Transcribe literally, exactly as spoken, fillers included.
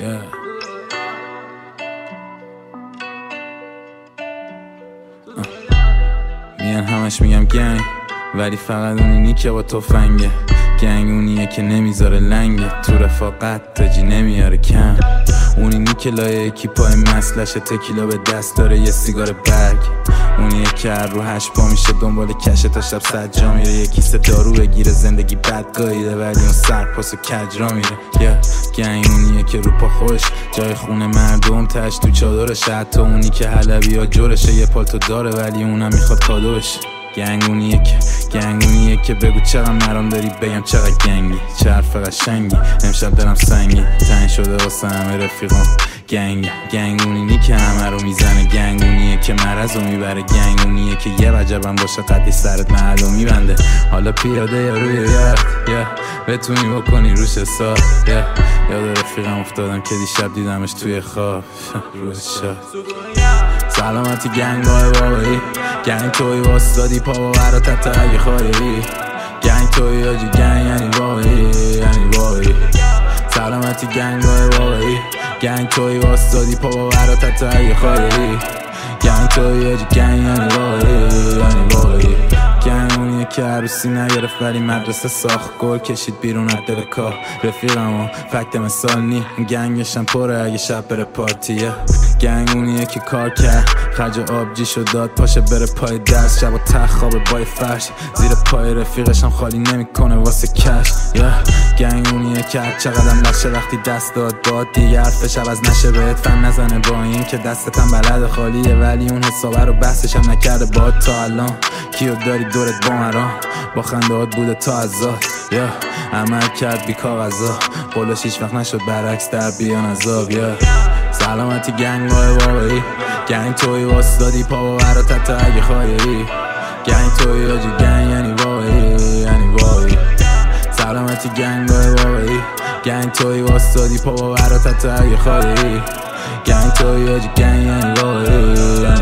yeah. میان همش میگم گنگ، ولی فقط اونی که با تفنگه. گنگ اونیه که نمیذاره لنگه، تو رفاقت تاجی نمیاره کم. اونی که لایه یکی پای مسلشه، تکیلا به دست داره یه سیگار برگ. اونیه که هر رو هشت پا میشه دنبال کشه تا شب صد جا میره. یه کیسه دارو بگیره زندگی بد گاییده، ولی اون سرپاس و کج را میره. yeah. گنگ اونیه که رو پا خوش جای خونه مردم تش تو چادرش. حتی اونی که حلبی ها جورشه یه پالتو داره، ولی اونم میخواد کادو بشه. گنگ اونیه که گنگ اونیه که بگو چقدر مرام داری بگم چقدر گنگی. چه حرف قشنگی امشب دلم سنگی تنگ شده واسه همه رفیقام. گنگ گنگ اونی که همه رو میزنه. گنگ اونیه که مرض رو میبره. گنگ اونیه که یه وجبم باشه قدی سرت محل رو میبنده. حالا پیاده یا روی یاد yeah. بتونی بکنی روش حساب yeah. یاد رفیقم افتادم که دیشب دیدمش توی خواب روز شد. سلامتی گنگ های واقعی، گنگ توی واسدادی پا با براتت اگه خواهی. گنگ توی آجی گنگ یعنی واقعی یعنی واقعی. سلامتی گنگ های واقعی، گنگ توی واسدادی پا با براتت اگه خواهی. گنگ توی آجی گنگ یعنی واقعی یعنی واقعی. گنگ اونیه که عروسی نگرفت ولی مدرسه ساخت، گل کشید بیرون از دل کار. رفیقم و فکت مثال نی، گنگشم پره اگه شب بره پارتیه. گنگ اونیه که کار کرد خرج آبجی شد داد پاشه بره پای درس. شب و تخت خوابه بای فرش زیر پای رفیقشم خالی نمیکنه واسه کش yeah. گنگ اونیه که هر چقدرم لشه وقتی دست داد باد دیگه حرفش عوض نشه بهت فهم نزنه. با این که دستتم بلد خالیه، ولی اون حسابه رو بحثشم نکرده باد تا الان. کیو داری دورت با مرام با خندهات بوده تا ازاد yeah. عمل کرد بی کاغذا قولش هیچ وقت نشد برعکس در بیان عذاب yeah. سلامتی گنگ های واقعی، گنگ توی واسدادی پا با براتت اگه خواهی. گنگ توی آجی گنگ یعنی واقعی یعنی واقعی. سلامتی گنگ های واقعی، گنگ توی واسدادی پا با براتت اگه خواهی. گنگ توی آجی گنگ یعنی واقعی یعنی